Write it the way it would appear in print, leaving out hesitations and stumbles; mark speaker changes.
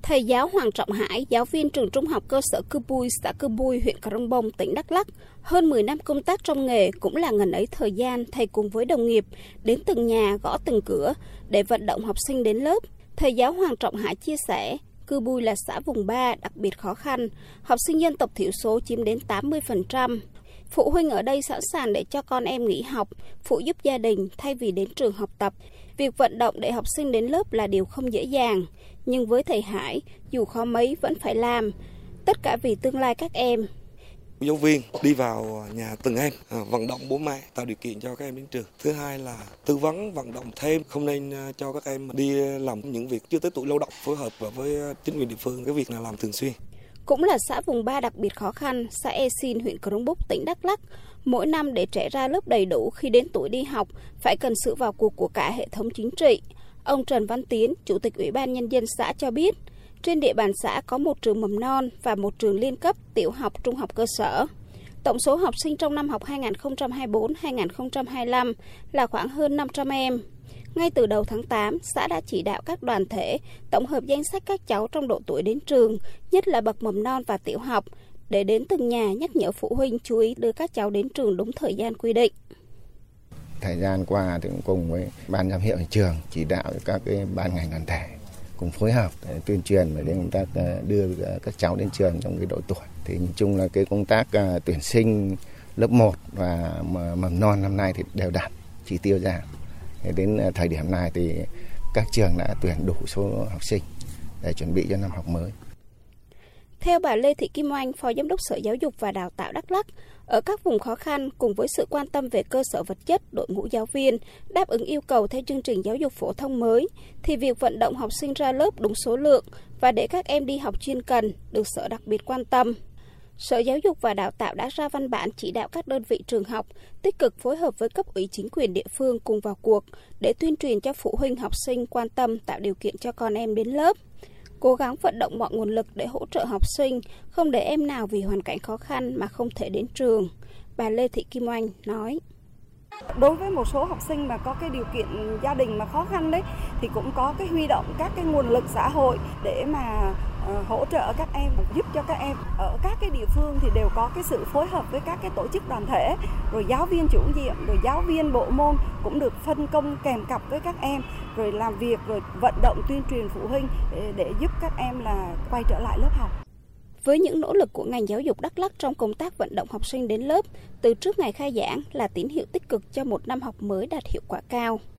Speaker 1: Thầy giáo Hoàng Trọng Hải, giáo viên trường trung học cơ sở Cư Bui, xã Cư Bui, huyện Crong Bông, tỉnh Đắk Lắk, hơn 10 năm công tác trong nghề cũng là ngần ấy thời gian thầy cùng với đồng nghiệp đến từng nhà gõ từng cửa để vận động học sinh đến lớp. Thầy giáo Hoàng Trọng Hải chia sẻ, Cư Bui là xã vùng 3 đặc biệt khó khăn, học sinh dân tộc thiểu số chiếm đến 80%. Phụ huynh ở đây sẵn sàng để cho con em nghỉ học, phụ giúp gia đình thay vì đến trường học tập. Việc vận động để học sinh đến lớp là điều không dễ dàng, nhưng với thầy Hải, dù khó mấy vẫn phải làm, tất cả vì tương lai các em.
Speaker 2: Giáo viên đi vào nhà từng em, vận động bố mẹ, tạo điều kiện cho các em đến trường. Thứ hai là tư vấn, vận động thêm, không nên cho các em đi làm những việc chưa tới tuổi lao động, phối hợp với chính quyền địa phương, cái việc là làm thường xuyên.
Speaker 1: Cũng là xã vùng 3 đặc biệt khó khăn, xã E Sin, huyện Crong Búc, tỉnh Đắk Lắk. Mỗi năm để trẻ ra lớp đầy đủ khi đến tuổi đi học, phải cần sự vào cuộc của cả hệ thống chính trị. Ông Trần Văn Tiến, Chủ tịch Ủy ban Nhân dân xã cho biết, trên địa bàn xã có một trường mầm non và một trường liên cấp tiểu học, trung học cơ sở. Tổng số học sinh trong năm học 2024-2025 là khoảng hơn 500 em. Ngay từ đầu tháng 8, xã đã chỉ đạo các đoàn thể tổng hợp danh sách các cháu trong độ tuổi đến trường, nhất là bậc mầm non và tiểu học, để đến từng nhà nhắc nhở phụ huynh chú ý đưa các cháu đến trường đúng thời gian quy định.
Speaker 3: Thời gian qua thì cũng cùng với ban giám hiệu trường chỉ đạo các cái ban ngành đoàn thể cùng phối hợp để tuyên truyền về công tác đưa các cháu đến trường trong cái độ tuổi. Thì nhìn chung là cái công tác tuyển sinh lớp 1 và mầm non năm nay thì đều đạt chỉ tiêu ra. Đến thời điểm này thì các trường đã tuyển đủ số học sinh để chuẩn bị cho năm học mới.
Speaker 1: Theo bà Lê Thị Kim Oanh, Phó Giám đốc Sở Giáo dục và Đào tạo Đắk Lắk, ở các vùng khó khăn cùng với sự quan tâm về cơ sở vật chất, đội ngũ giáo viên đáp ứng yêu cầu theo chương trình giáo dục phổ thông mới, thì việc vận động học sinh ra lớp đúng số lượng và để các em đi học chuyên cần được Sở đặc biệt quan tâm. Sở Giáo dục và Đào tạo đã ra văn bản chỉ đạo các đơn vị trường học tích cực phối hợp với cấp ủy chính quyền địa phương cùng vào cuộc để tuyên truyền cho phụ huynh học sinh quan tâm tạo điều kiện cho con em đến lớp. Cố gắng vận động mọi nguồn lực để hỗ trợ học sinh, không để em nào vì hoàn cảnh khó khăn mà không thể đến trường. Bà Lê Thị Kim Oanh nói.
Speaker 4: Đối với một số học sinh mà có cái điều kiện gia đình mà khó khăn đấy thì cũng có cái huy động các cái nguồn lực xã hội để mà hỗ trợ các em, giúp cho các em. Ở các cái địa phương thì đều có cái sự phối hợp với các cái tổ chức đoàn thể, rồi giáo viên chủ nhiệm, rồi giáo viên bộ môn cũng được phân công kèm cặp với các em, rồi làm việc, rồi vận động tuyên truyền phụ huynh để giúp các em là quay trở lại lớp học.
Speaker 1: Với những nỗ lực của ngành giáo dục Đắk Lắk trong công tác vận động học sinh đến lớp từ trước ngày khai giảng là tín hiệu tích cực cho một năm học mới đạt hiệu quả cao.